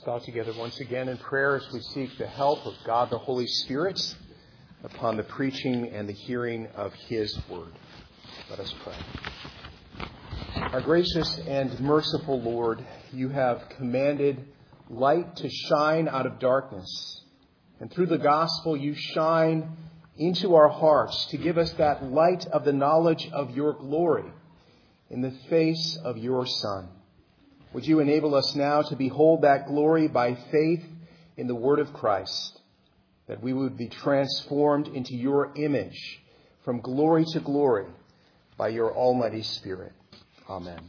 bow together once again in prayer as we seek the help of God the Holy Spirit upon the preaching and the hearing of His Word. Let us pray. Our gracious and merciful Lord, You have commanded light to shine out of darkness. And through the gospel, You shine into our hearts to give us that light of the knowledge of Your glory in the face of Your Son. Would You enable us now to behold that glory by faith in the Word of Christ, that we would be transformed into Your image from glory to glory by Your Almighty Spirit. Amen.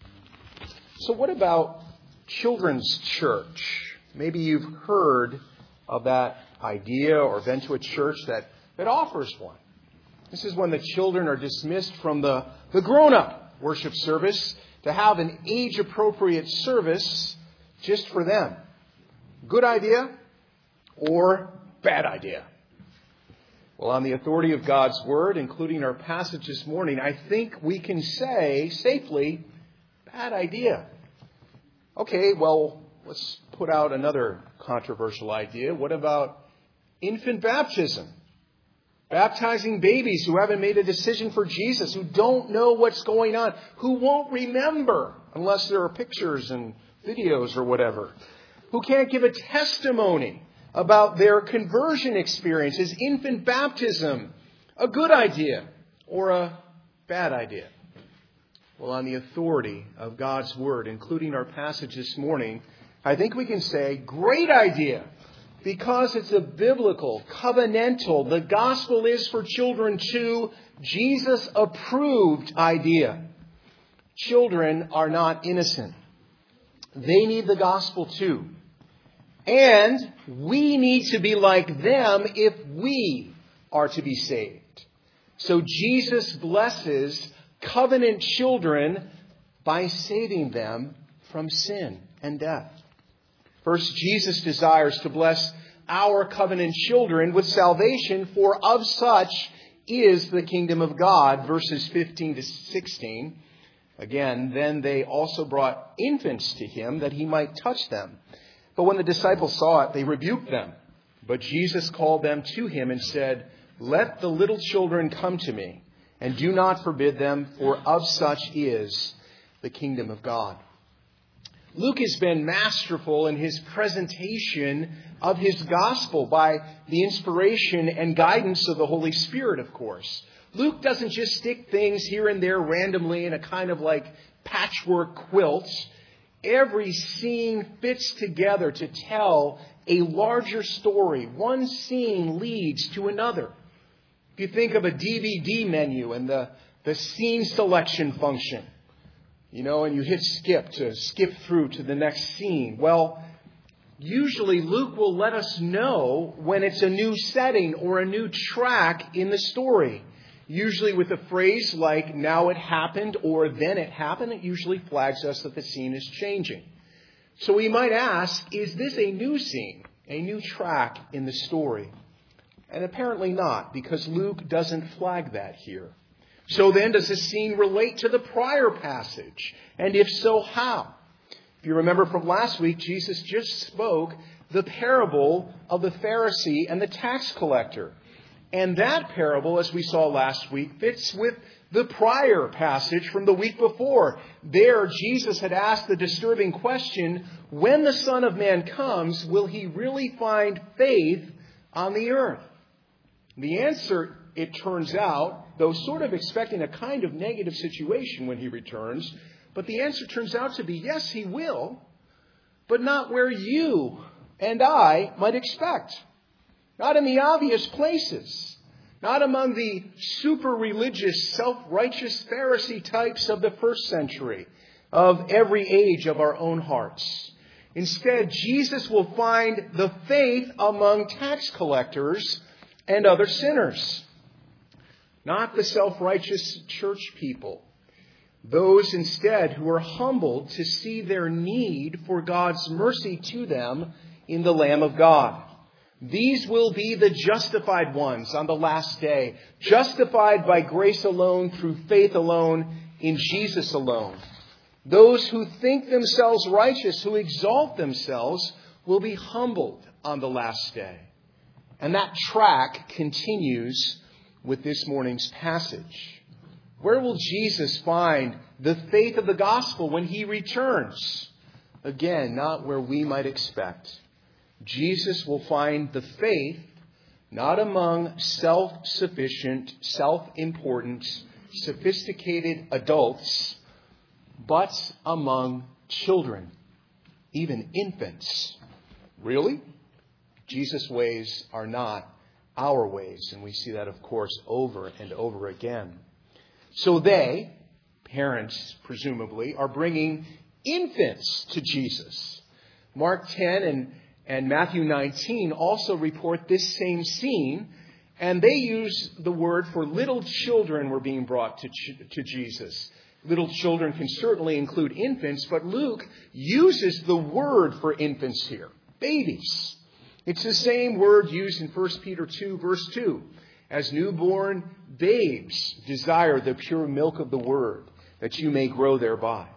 So what about children's church? Maybe you've heard of that idea or been to a church that offers one. This is when the children are dismissed from the grown-up worship service to have an age-appropriate service just for them. Good idea or bad idea? Well, on the authority of God's Word, including our passage this morning, I think we can say safely, bad idea. Okay, well, let's put out another controversial idea. What about infant baptism? Baptizing babies who haven't made a decision for Jesus, who don't know what's going on, who won't remember unless there are pictures and videos or whatever, who can't give a testimony about their conversion experience. Is infant baptism a good idea or a bad idea? Well, on the authority of God's Word, including our passage this morning, I think we can say great idea. Because it's a biblical, covenantal, the gospel is for children too, Jesus-approved idea. Children are not innocent. They need the gospel too. And we need to be like them if we are to be saved. So Jesus blesses covenant children by saving them from sin and death. First, Jesus desires to bless our covenant children with salvation, for of such is the kingdom of God, verses 15 to 16. Again, then they also brought infants to him that he might touch them. But when the disciples saw it, they rebuked them. But Jesus called them to him and said, "Let the little children come to me, and do not forbid them, for of such is the kingdom of God." Luke has been masterful in his presentation of his gospel by the inspiration and guidance of the Holy Spirit, of course. Luke doesn't just stick things here and there randomly in a kind of like patchwork quilt. Every scene fits together to tell a larger story. One scene leads to another. If you think of a DVD menu and the scene selection function, and you hit skip to skip through to the next scene. Well, usually Luke will let us know when it's a new setting or a new track in the story. Usually with a phrase like, "now it happened," or "then it happened." It usually flags us that the scene is changing. So we might ask, is this a new scene, a new track in the story? And apparently not, because Luke doesn't flag that here. So then, does this scene relate to the prior passage? And if so, how? If you remember from last week, Jesus just spoke the parable of the Pharisee and the tax collector. And that parable, as we saw last week, fits with the prior passage from the week before. There, Jesus had asked the disturbing question, when the Son of Man comes, will he really find faith on the earth? The answer, it turns out, though sort of expecting a kind of negative situation when he returns, but the answer turns out to be yes, he will, but not where you and I might expect. Not in the obvious places. Not among the super religious, self-righteous Pharisee types of the first century, of every age of our own hearts. Instead, Jesus will find the faith among tax collectors and other sinners. Not the self-righteous church people. Those instead who are humbled to see their need for God's mercy to them in the Lamb of God. These will be the justified ones on the last day. Justified by grace alone, through faith alone, in Jesus alone. Those who think themselves righteous, who exalt themselves, will be humbled on the last day. And that track continues with this morning's passage. Where will Jesus find the faith of the gospel when he returns? Again, not where we might expect. Jesus will find the faith not among self-sufficient, self-important, sophisticated adults, but among children, even infants. Really? Jesus' ways are not our ways, and we see that, of course, over and over again. So they, parents presumably, are bringing infants to Jesus. Mark 10 and Matthew 19 also report this same scene, and they use the word for little children were being brought to Jesus. Little children can certainly include infants, but Luke uses the word for infants here, babies. It's the same word used in 1 Peter 2, verse 2, as newborn babes desire the pure milk of the word, that you may grow thereby.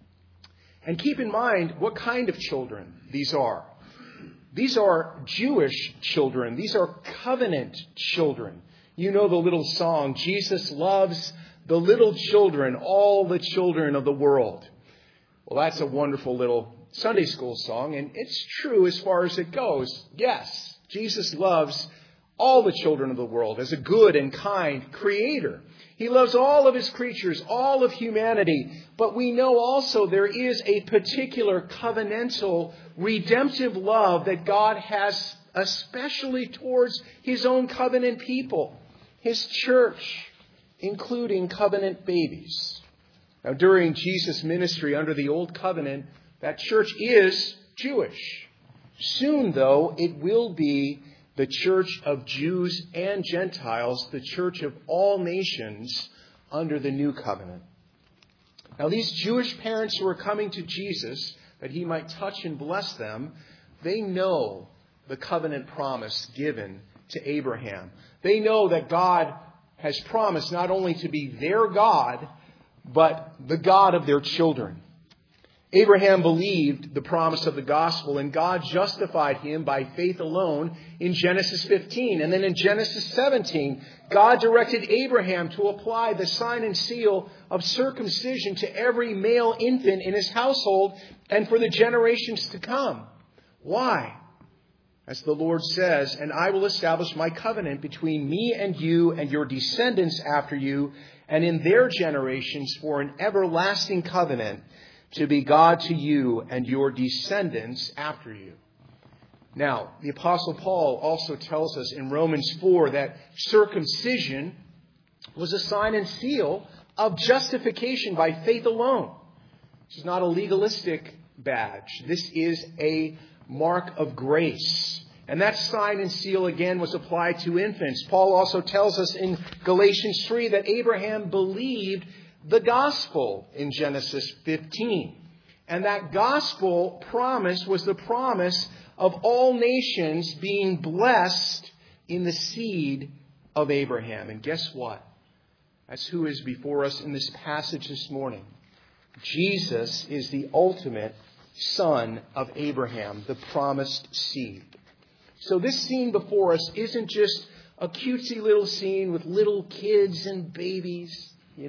And keep in mind what kind of children these are. These are Jewish children. These are covenant children. You know the little song, Jesus loves the little children, all the children of the world. Well, that's a wonderful little Sunday school song, and it's true as far as it goes. Yes, Jesus loves all the children of the world as a good and kind creator. He loves all of his creatures, all of humanity. But we know also there is a particular covenantal, redemptive love that God has especially towards his own covenant people, his church, including covenant babies. Now, during Jesus' ministry under the Old Covenant, that church is Jewish. Soon, though, it will be the church of Jews and Gentiles, the church of all nations under the new covenant. Now, these Jewish parents who are coming to Jesus, that he might touch and bless them, they know the covenant promise given to Abraham. They know that God has promised not only to be their God, but the God of their children. Abraham believed the promise of the gospel, and God justified him by faith alone in Genesis 15. And then in Genesis 17, God directed Abraham to apply the sign and seal of circumcision to every male infant in his household and for the generations to come. Why? As the Lord says, and I will establish my covenant between me and you and your descendants after you, and in their generations for an everlasting covenant, to be God to you and your descendants after you. Now, the Apostle Paul also tells us in Romans 4 that circumcision was a sign and seal of justification by faith alone. This is not a legalistic badge. This is a mark of grace. And that sign and seal again was applied to infants. Paul also tells us in Galatians 3 that Abraham believed the gospel in Genesis 15. And that gospel promise was the promise of all nations being blessed in the seed of Abraham. And guess what? That's who is before us in this passage this morning. Jesus is the ultimate son of Abraham, the promised seed. So this scene before us isn't just a cutesy little scene with little kids and babies,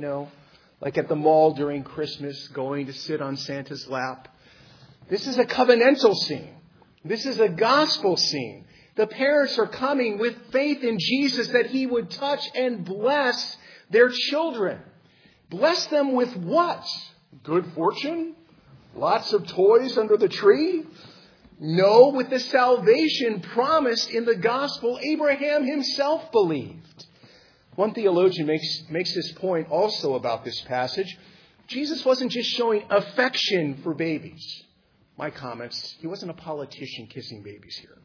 like at the mall during Christmas, going to sit on Santa's lap. This is a covenantal scene. This is a gospel scene. The parents are coming with faith in Jesus that he would touch and bless their children. Bless them with what? Good fortune? Lots of toys under the tree? No, with the salvation promised in the gospel Abraham himself believed. One theologian makes this point also about this passage. Jesus wasn't just showing affection for babies. My comments, he wasn't a politician kissing babies here.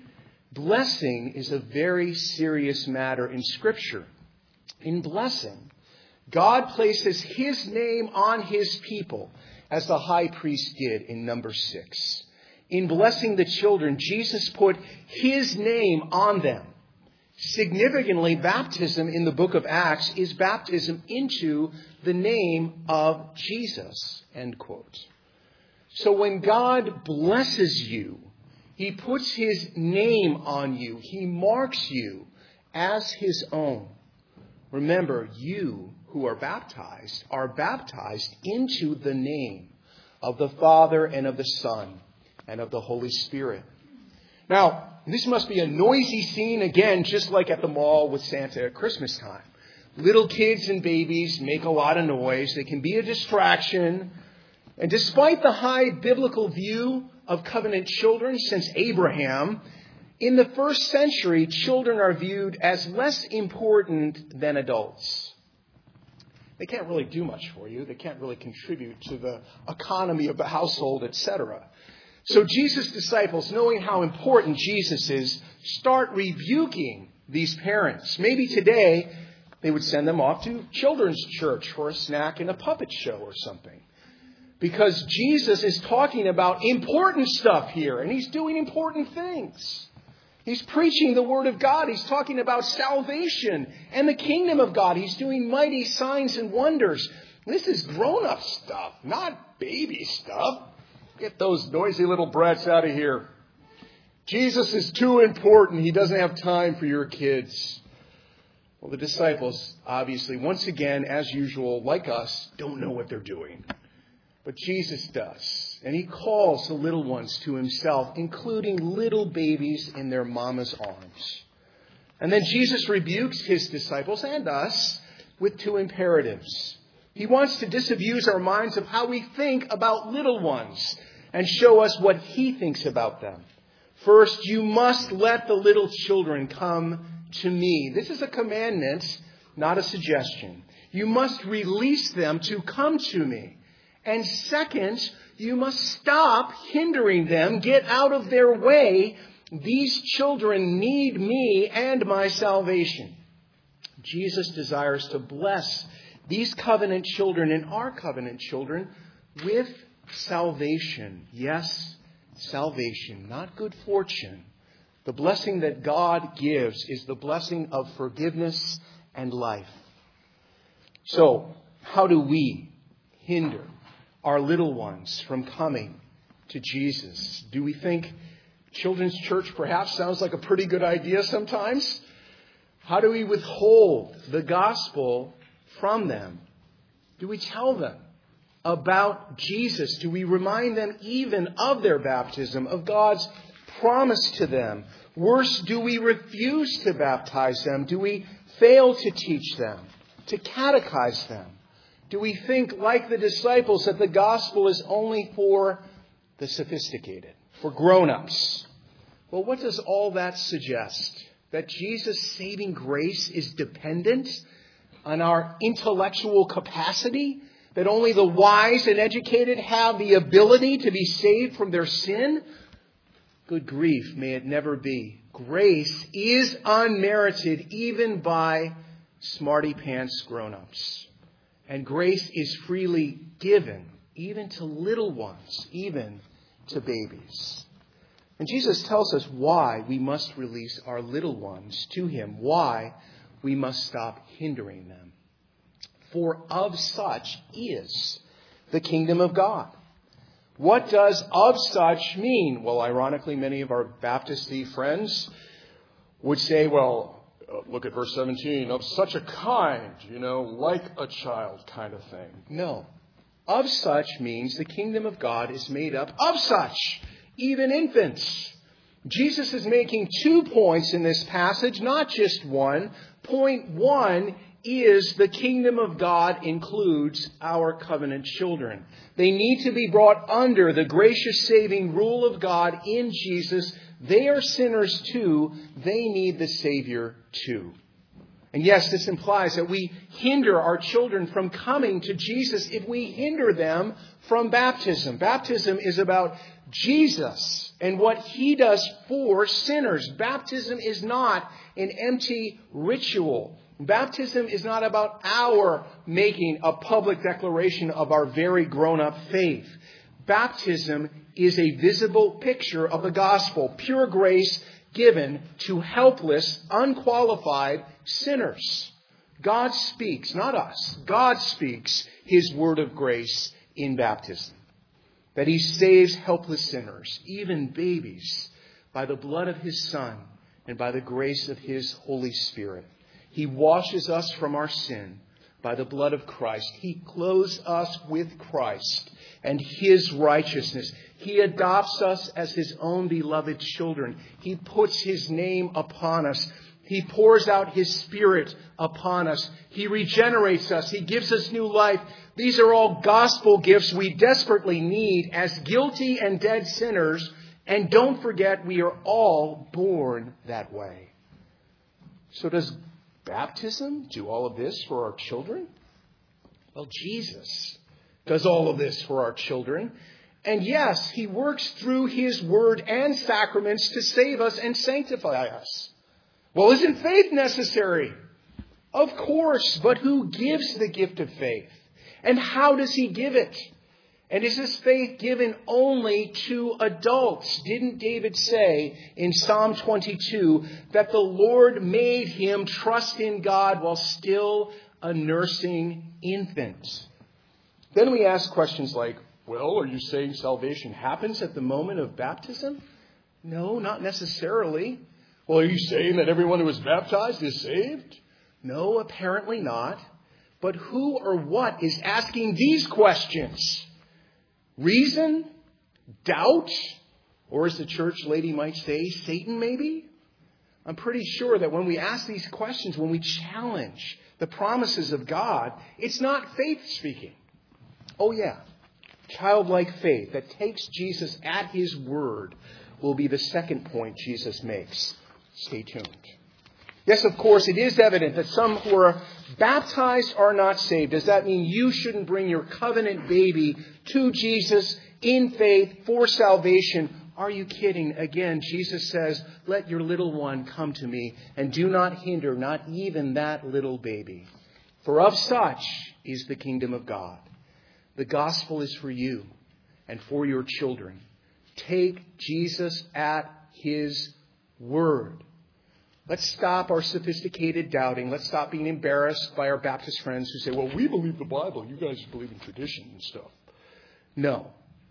Blessing is a very serious matter in Scripture. In blessing, God places his name on his people, as the high priest did in number 6. In blessing the children, Jesus put his name on them. Significantly, baptism in the book of Acts is baptism into the name of Jesus, end quote. So when God blesses you, He puts his name on you. He marks you as his own. Remember, you who are baptized into the name of the Father and of the Son and of the Holy Spirit. Now, this must be a noisy scene again, just like at the mall with Santa at Christmas time. Little kids and babies make a lot of noise. They can be a distraction. And despite the high biblical view of covenant children since Abraham, in the first century, children are viewed as less important than adults. They can't really do much for you. They can't really contribute to the economy of the household, etc. So Jesus' disciples, knowing how important Jesus is, start rebuking these parents. Maybe today they would send them off to children's church for a snack and a puppet show or something. Because Jesus is talking about important stuff here, and he's doing important things. He's preaching the Word of God. He's talking about salvation and the kingdom of God. He's doing mighty signs and wonders. This is grown-up stuff, not baby stuff. Get those noisy little brats out of here. Jesus is too important. He doesn't have time for your kids. Well, the disciples, obviously, once again, as usual, like us, don't know what they're doing. But Jesus does. And he calls the little ones to himself, including little babies in their mama's arms. And then Jesus rebukes his disciples and us with two imperatives. He wants to disabuse our minds of how we think about little ones and show us what he thinks about them. First, you must let the little children come to me. This is a commandment, not a suggestion. You must release them to come to me. And second, you must stop hindering them. Get out of their way. These children need me and my salvation. Jesus desires to bless these covenant children and our covenant children with salvation. Yes, salvation, not good fortune. The blessing that God gives is the blessing of forgiveness and life. So, how do we hinder our little ones from coming to Jesus? Do we think children's church perhaps sounds like a pretty good idea sometimes? How do we withhold the gospel from them? Do we tell them about Jesus? Do we remind them even of their baptism, of God's promise to them? Worse, do we refuse to baptize them? Do we fail to teach them, to catechize them? Do we think, like the disciples, that the gospel is only for the sophisticated, for grown-ups? Well, what does all that suggest? That Jesus' saving grace is dependent on our intellectual capacity? That only the wise and educated have the ability to be saved from their sin? Good grief, may it never be. Grace is unmerited even by smarty-pants grown-ups. And grace is freely given, even to little ones, even to babies. And Jesus tells us why we must release our little ones to him, why we must stop hindering them. For of such is the kingdom of God. What does of such mean? Well, ironically, many of our Baptist-y friends would say, well, look at verse 17, of such a kind, like a child kind of thing. No. Of such means the kingdom of God is made up of such, even infants. Jesus is making 2 points in this passage, not just one. Point 1 is the kingdom of God includes our covenant children. They need to be brought under the gracious saving rule of God in Jesus. They are sinners too. They need the Savior too. And yes, this implies that we hinder our children from coming to Jesus if we hinder them from baptism. Baptism is about Jesus and what he does for sinners. Baptism is not an empty ritual. Baptism is not about our making a public declaration of our very grown-up faith. Baptism is a visible picture of the gospel, pure grace given to helpless, unqualified sinners. God speaks, not us. God speaks his word of grace in baptism. That he saves helpless sinners, even babies, by the blood of his Son and by the grace of his Holy Spirit. He washes us from our sin by the blood of Christ. He clothes us with Christ and his righteousness. He adopts us as his own beloved children. He puts his name upon us. He pours out his Spirit upon us. He regenerates us. He gives us new life. These are all gospel gifts we desperately need as guilty and dead sinners. And don't forget, we are all born that way. So does baptism do all of this for our children? Well, Jesus does all of this for our children. And yes, he works through his word and sacraments to save us and sanctify us. Well, isn't faith necessary? Of course, but who gives the gift of faith? And how does he give it? And is this faith given only to adults? Didn't David say in Psalm 22 that the Lord made him trust in God while still a nursing infant? Then we ask questions like, well, are you saying salvation happens at the moment of baptism? No, not necessarily. Well, are you saying that everyone who is baptized is saved? No, apparently not. But who or what is asking these questions? Reason? Doubt? Or as the church lady might say, Satan maybe? I'm pretty sure that when we ask these questions, when we challenge the promises of God, it's not faith speaking. Oh yeah, childlike faith that takes Jesus at his word will be the second point Jesus makes. Stay tuned. Yes, of course, it is evident that some who are baptized are not saved. Does that mean you shouldn't bring your covenant baby to Jesus in faith for salvation? Are you kidding? Again, Jesus says, let your little one come to me and do not hinder, not even that little baby. For of such is the kingdom of God. The gospel is for you and for your children. Take Jesus at his word. Let's stop our sophisticated doubting. Let's stop being embarrassed by our Baptist friends who say, well, we believe the Bible. You guys believe in tradition and stuff. No.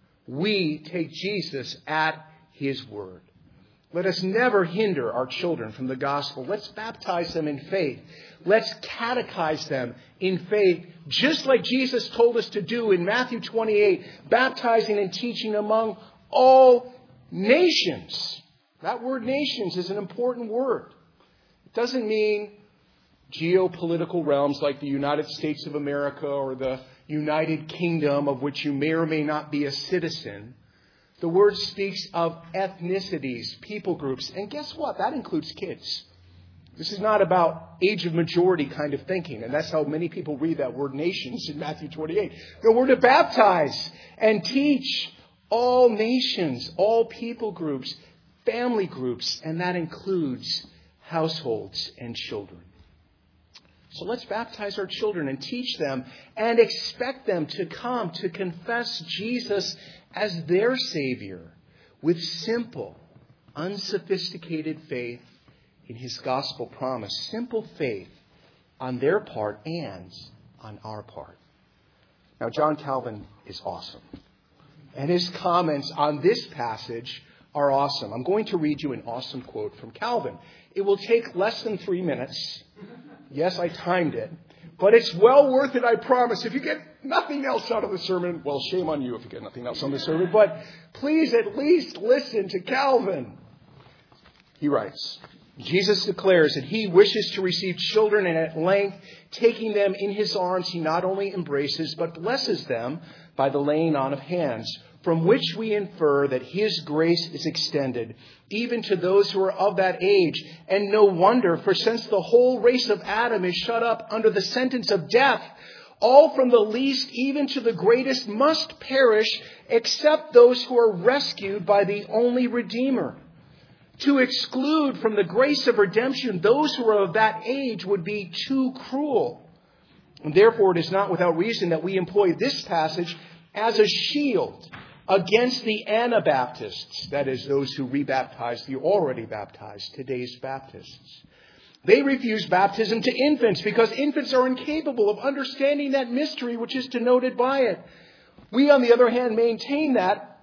We take Jesus at his word. Let us never hinder our children from the gospel. Let's baptize them in faith. Let's catechize them in faith, just like Jesus told us to do in Matthew 28, baptizing and teaching among all nations. That word nations is an important word. It doesn't mean geopolitical realms like the United States of America or the United Kingdom, of which you may or may not be a citizen. The word speaks of ethnicities, people groups. And guess what? That includes kids. This is not about age of majority kind of thinking. And that's how many people read that word nations in Matthew 28. No, we're to baptize and teach all nations, all people groups, family groups, and that includes households and children. So let's baptize our children and teach them and expect them to come to confess Jesus as their Savior with simple, unsophisticated faith in his gospel promise. Simple faith on their part and on our part. Now, John Calvin is awesome. And his comments on this passage are awesome. I'm going to read you an awesome quote from Calvin. It will take less than 3 minutes. Yes, I timed it. But it's well worth it, I promise. If you get nothing else out of the sermon, well, shame on you if you get nothing else on the sermon. But please at least listen to Calvin. He writes, Jesus declares that he wishes to receive children, and at length, taking them in his arms, he not only embraces but blesses them by the laying on of hands, from which we infer that his grace is extended even to those who are of that age. And no wonder, for since the whole race of Adam is shut up under the sentence of death, all from the least even to the greatest must perish, except those who are rescued by the only Redeemer. To exclude from the grace of redemption those who are of that age would be too cruel. And therefore, it is not without reason that we employ this passage as a shield against the Anabaptists, that is, those who rebaptize the already baptized, today's Baptists. They refuse baptism to infants because infants are incapable of understanding that mystery which is denoted by it. We, on the other hand, maintain that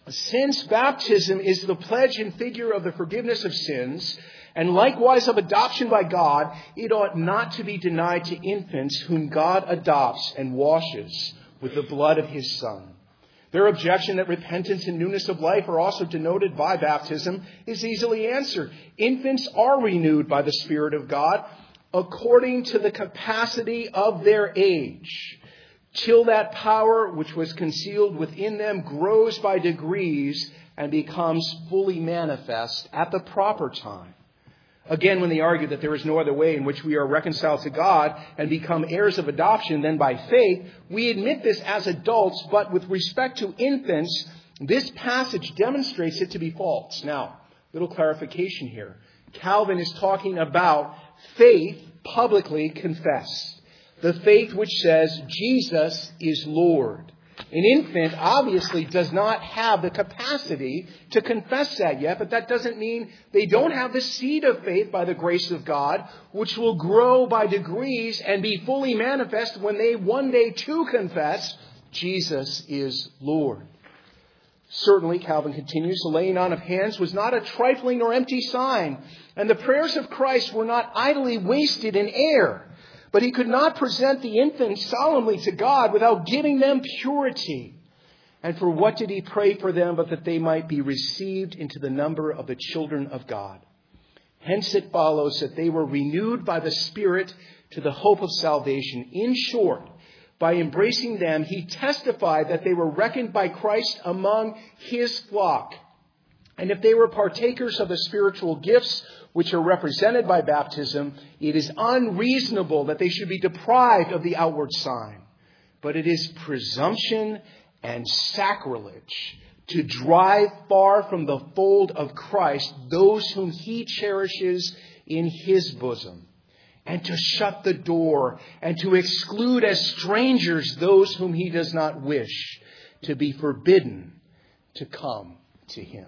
Since baptism is the pledge and figure of the forgiveness of sins, and likewise of adoption by God, it ought not to be denied to infants whom God adopts and washes with the blood of his Son. Their objection that repentance and newness of life are also denoted by baptism is easily answered. Infants are renewed by the Spirit of God according to the capacity of their age, till that power which was concealed within them grows by degrees and becomes fully manifest at the proper time. Again, when they argue that there is no other way in which we are reconciled to God and become heirs of adoption than by faith, we admit this as adults, but with respect to infants, this passage demonstrates it to be false. Now, little clarification here. Calvin is talking about faith publicly confessed. The faith which says Jesus is Lord. An infant obviously does not have the capacity to confess that yet, but that doesn't mean they don't have the seed of faith by the grace of God, which will grow by degrees and be fully manifest when they one day too confess Jesus is Lord. Certainly, Calvin continues, the laying on of hands was not a trifling or empty sign, and the prayers of Christ were not idly wasted in air. But he could not present the infant solemnly to God without giving them purity. And for what did he pray for them but that they might be received into the number of the children of God? Hence it follows that they were renewed by the Spirit to the hope of salvation. In short, by embracing them, he testified that they were reckoned by Christ among his flock. And if they were partakers of the spiritual gifts which are represented by baptism, it is unreasonable that they should be deprived of the outward sign. But it is presumption and sacrilege to drive far from the fold of Christ those whom he cherishes in his bosom, and to shut the door and to exclude as strangers those whom he does not wish to be forbidden to come to him.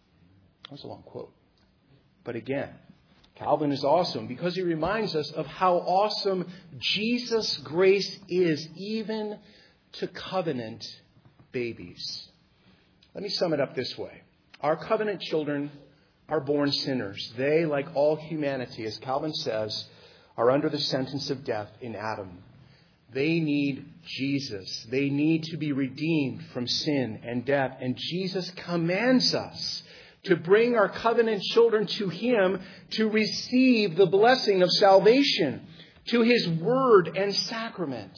That was a long quote. But again, Calvin is awesome because he reminds us of how awesome Jesus' grace is even to covenant babies. Let me sum it up this way. Our covenant children are born sinners. They, like all humanity, as Calvin says, are under the sentence of death in Adam. They need Jesus. They need to be redeemed from sin and death. And Jesus commands us to bring our covenant children to him to receive the blessing of salvation, to his word and sacrament.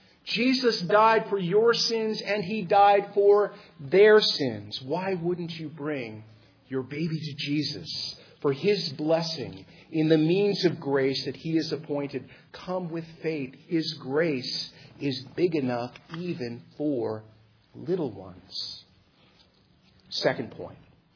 Jesus died for your sins and he died for their sins. Why wouldn't you bring your baby to Jesus for his blessing in the means of grace that he has appointed? Come with faith. His grace is big enough even for little ones. Second point.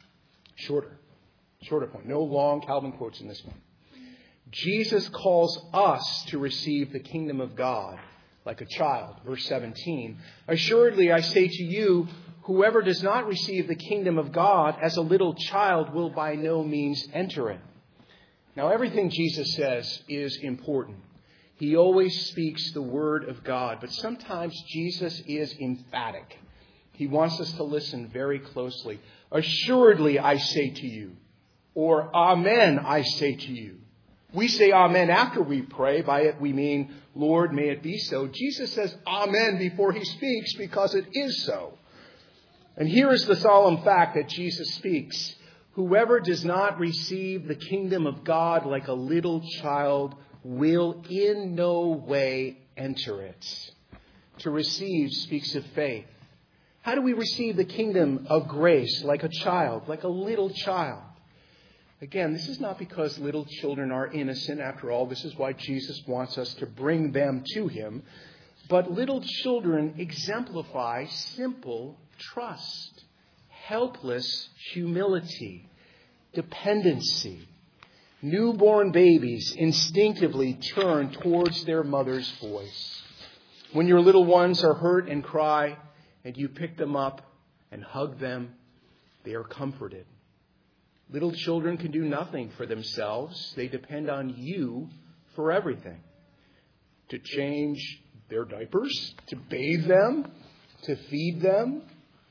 Shorter point. No long Calvin quotes in this one. Jesus calls us to receive the kingdom of God like a child. Verse 17. Assuredly, I say to you, whoever does not receive the kingdom of God as a little child will by no means enter it. Now, everything Jesus says is important. He always speaks the word of God, but sometimes Jesus is emphatic. He wants us to listen very closely. Assuredly, I say to you, or amen, I say to you. We say amen after we pray. By it we mean, Lord, may it be so. Jesus says amen before he speaks because it is so. And here is the solemn fact that Jesus speaks. Whoever does not receive the kingdom of God like a little child will in no way enter it. To receive speaks of faith. How do we receive the kingdom of grace like a child, like a little child? Again, this is not because little children are innocent. After all, this is why Jesus wants us to bring them to him. But little children exemplify simple trust, helpless humility, dependency. Newborn babies instinctively turn towards their mother's voice. When your little ones are hurt and cry, and you pick them up and hug them, they are comforted. Little children can do nothing for themselves. They depend on you for everything. To change their diapers, to bathe them, to feed them,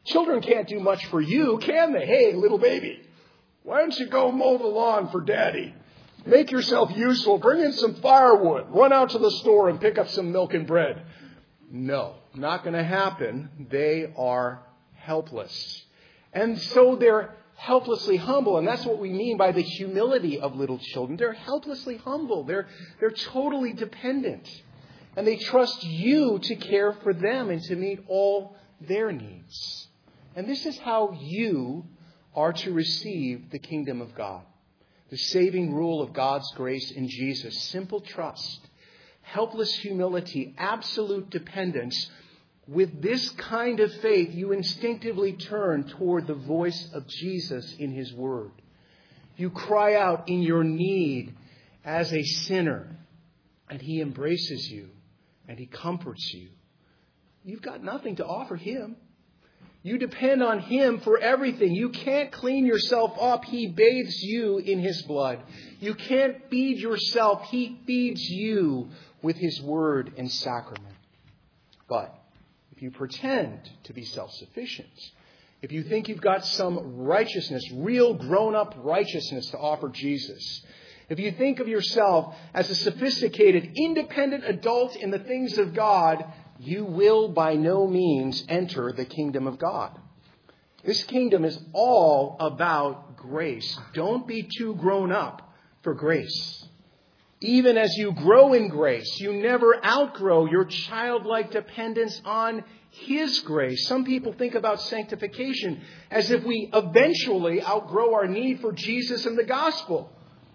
Children can't do much for you, can they? Hey, little baby, why don't you go mow the lawn for Daddy? Make yourself useful. Bring in some firewood. Run out to the store and pick up some milk and bread. No, not going to happen. They are helpless. And so they're helplessly humble. And that's what we mean by the humility of little children. They're helplessly humble. They're totally dependent. And they trust you to care for them and to meet all their needs. And this is how you are to receive the kingdom of God. The saving rule of God's grace in Jesus. Simple trust, helpless humility, absolute dependence. With this kind of faith, you instinctively turn toward the voice of Jesus in His Word. You cry out in your need as a sinner, and He embraces you, and He comforts you. You've got nothing to offer Him. You depend on Him for everything. You can't clean yourself up. He bathes you in His blood. You can't feed yourself. He feeds you with His Word and sacrament. But if you pretend to be self-sufficient, if you think you've got some righteousness, real grown-up righteousness to offer Jesus, if you think of yourself as a sophisticated, independent adult in the things of God, you will by no means enter the kingdom of God. This kingdom is all about grace. Don't be too grown up for grace. Even as you grow in grace, you never outgrow your childlike dependence on His grace. Some people think about sanctification as if we eventually outgrow our need for Jesus and the gospel.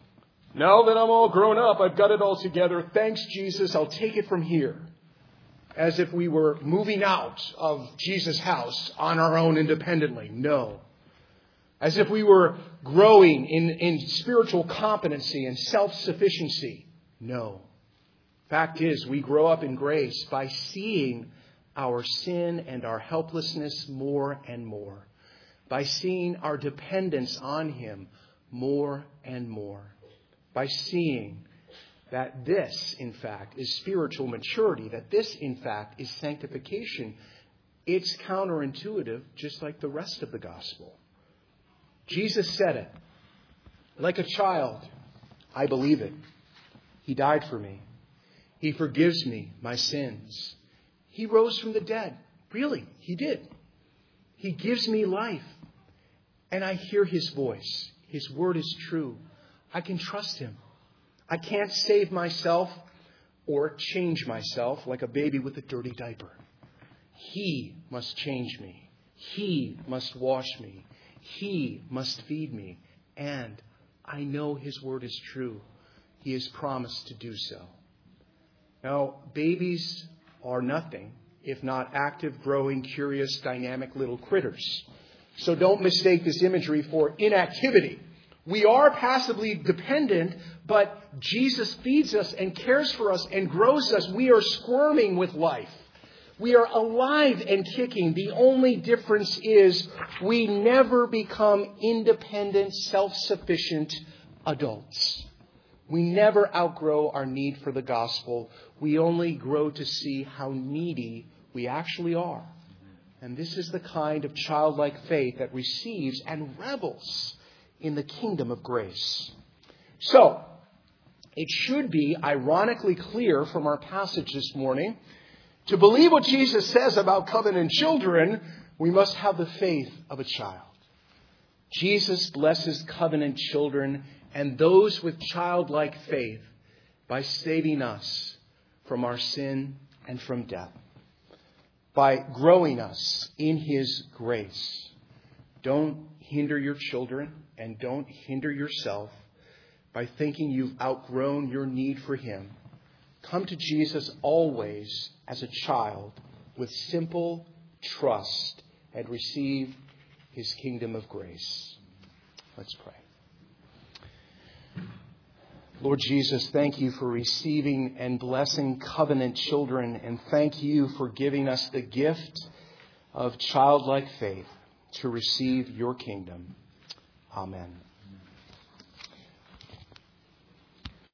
Now that I'm all grown up, I've got it all together. Thanks, Jesus. I'll take it from here. As if we were moving out of Jesus' house on our own independently. No. As if we were growing in spiritual competency and self-sufficiency. No. Fact is, we grow up in grace by seeing our sin and our helplessness more and more. By seeing our dependence on Him more and more. By seeing that this, in fact, is spiritual maturity, that this, in fact, is sanctification. It's counterintuitive, just like the rest of the gospel. Jesus said it. Like a child, I believe it. He died for me. He forgives me my sins. He rose from the dead. Really, He did. He gives me life. And I hear His voice. His word is true. I can trust Him. I can't save myself or change myself like a baby with a dirty diaper. He must change me. He must wash me. He must feed me. And I know His word is true. He has promised to do so. Now, babies are nothing if not active, growing, curious, dynamic little critters. So don't mistake this imagery for inactivity. We are passively dependent, but Jesus feeds us and cares for us and grows us. We are squirming with life. We are alive and kicking. The only difference is we never become independent, self-sufficient adults. We never outgrow our need for the gospel. We only grow to see how needy we actually are. And this is the kind of childlike faith that receives and revels in the kingdom of grace. So, it should be ironically clear from our passage this morning, to believe what Jesus says about covenant children, we must have the faith of a child. Jesus blesses covenant children and those with childlike faith by saving us from our sin and from death, by growing us in His grace. Don't hinder your children and don't hinder yourself by thinking you've outgrown your need for Him. Come to Jesus always as a child with simple trust and receive His kingdom of grace. Let's pray. Lord Jesus, thank You for receiving and blessing covenant children, and thank You for giving us the gift of childlike faith to receive Your kingdom. Amen.